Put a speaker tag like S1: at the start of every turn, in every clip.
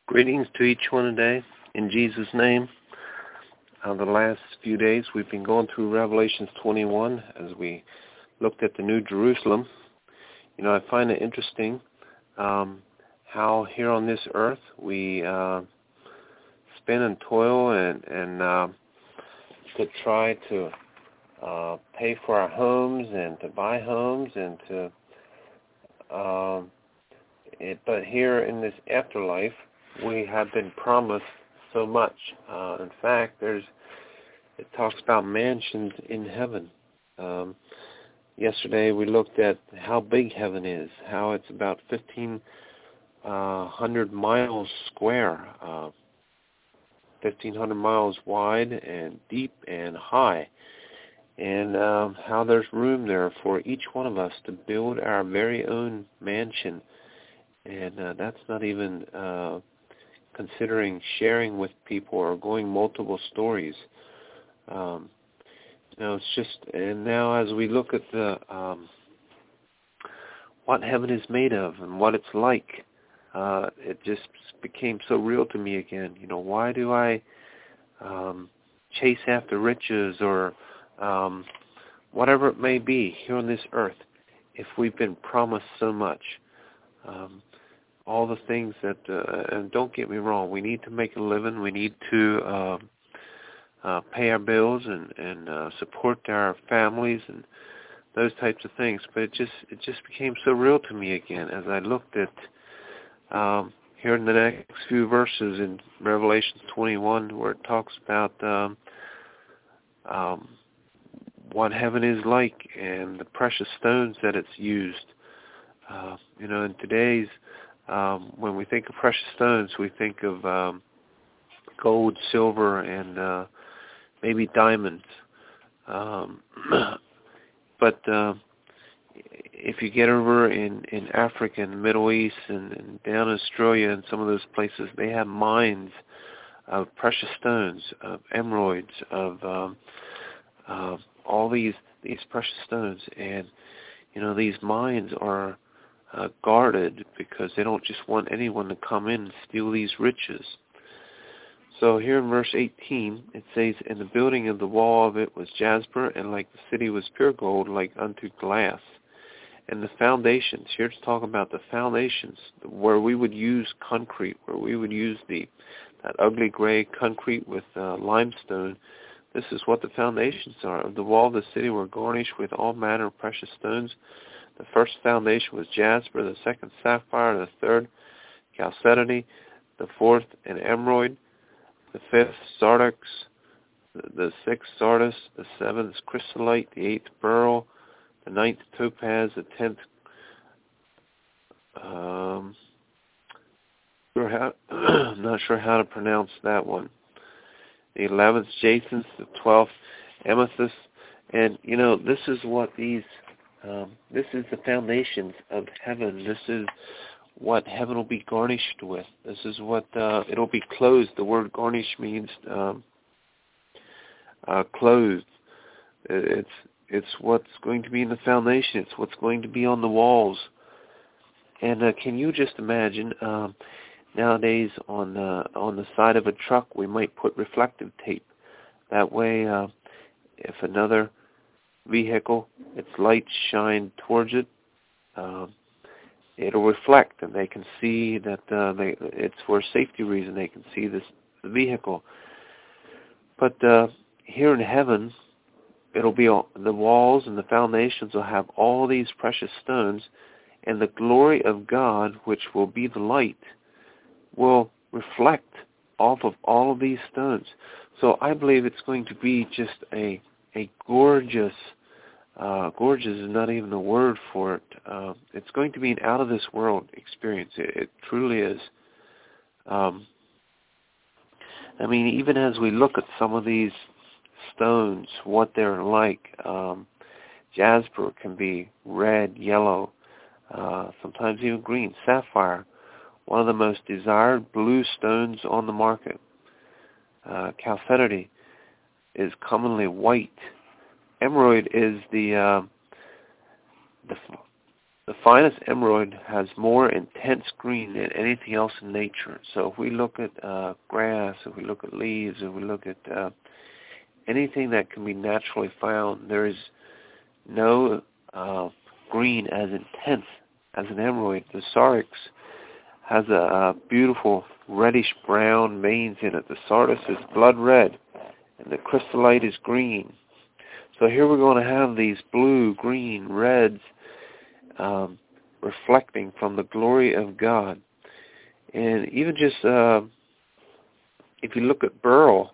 S1: Greetings to each one today, in Jesus' name. The last few days we've been going through Revelations 21 as we looked at the New Jerusalem. You know, I find it interesting how here on this earth we spin and toil and to try to pay for our homes and to buy homes and to but here in this afterlife we have been promised so much. In fact, it talks about mansions in heaven. Yesterday we looked at how big heaven is, how it's about 1,500 miles square, 1,500 miles wide and deep and high, and how there's room there for each one of us to build our very own mansion. And that's not even considering sharing with people or going multiple stories. It's just, and now as we look at the what heaven is made of and what it's like, it just became so real to me again. You know, why do I chase after riches or whatever it may be here on this earth if we've been promised so much? All the things that, and don't get me wrong, we need to make a living. We need to pay our bills and support our families and those types of things. But it just became so real to me again as I looked at here in the next few verses in Revelation 21, where it talks about what heaven is like and the precious stones that it's used. In today's when we think of precious stones, we think of gold, silver, and maybe diamonds. But if you get over in Africa and the Middle East and down in Australia and some of those places, they have mines of precious stones, of emeralds, of all these precious stones. And, these mines are guarded because they don't just want anyone to come in and steal these riches. So here in verse 18, it says, "And the building of the wall of it was jasper, and like the city was pure gold, like unto glass. And the foundations," here it's talking about the foundations, where we would use concrete, where we would use that ugly gray concrete with limestone. This is what the foundations are. Of the wall of the city were garnished with all manner of precious stones. The first foundation was jasper, the second sapphire, the third chalcedony, the fourth an emerald, the fifth sardonyx, the sixth sardis, the seventh chrysolite, the eighth beryl, the ninth topaz, the 10th I'm not sure how to pronounce that one. The 11th jacinth, the 12th amethyst. And this is what this is the foundations of heaven. This is what heaven will be garnished with. This is what it'll be clothed. The word garnish means clothed. It's what's going to be in the foundation. It's what's going to be on the walls. And can you just imagine? Nowadays, on the side of a truck, we might put reflective tape. That way, if another vehicle, its lights shine towards it, it'll reflect, and they can see that it's for a safety reason. They can see the vehicle. But here in heaven, it'll be the walls and the foundations will have all these precious stones, and the glory of God, which will be the light, will reflect off of all of these stones. So I believe it's going to be just a gorgeous, gorgeous is not even the word for it. It's going to be an out-of-this-world experience. It truly is. Even as we look at some of these stones, what they're like, jasper can be red, yellow, sometimes even green. Sapphire, one of the most desired blue stones on the market. Chalcedony is commonly white. Emerald is the the finest emerald has more intense green than anything else in nature. So if we look at grass, if we look at leaves, if we look at anything that can be naturally found, there is no green as intense as an emerald. The Syrinx has a beautiful reddish-brown veins in it. The Sardis is blood red, and the Chrysolite is green. So here we're going to have these blue, green, reds reflecting from the glory of God. And even just if you look at beryl,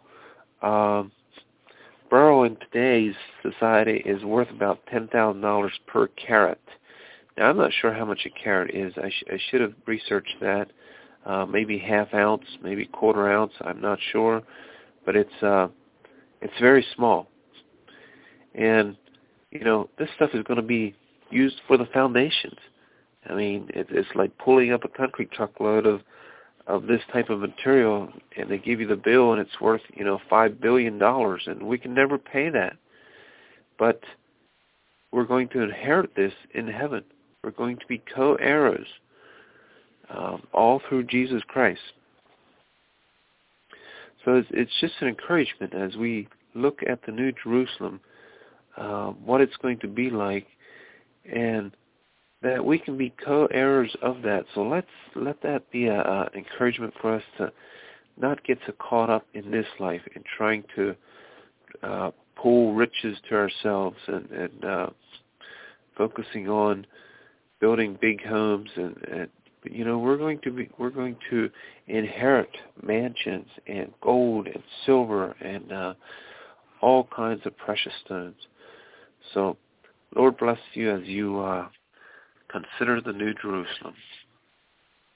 S1: beryl in today's society is worth about $10,000 per carat. Now, I'm not sure how much a carat is. I should have researched that. Maybe half ounce, maybe quarter ounce. I'm not sure, but it's very small. And this stuff is going to be used for the foundations. I mean, it's like pulling up a country truckload of this type of material, and they give you the bill, and it's worth $5 billion, and we can never pay that. But we're going to inherit this in heaven. We're going to be co-heirs, all through Jesus Christ. So it's just an encouragement as we look at the New Jerusalem, what it's going to be like, and that we can be co-heirs of that. So let that be an encouragement for us to not get so caught up in this life and trying to pull riches to ourselves and focusing on building big homes and we're going to inherit mansions and gold and silver and all kinds of precious stones. So Lord bless you as you consider the New Jerusalem.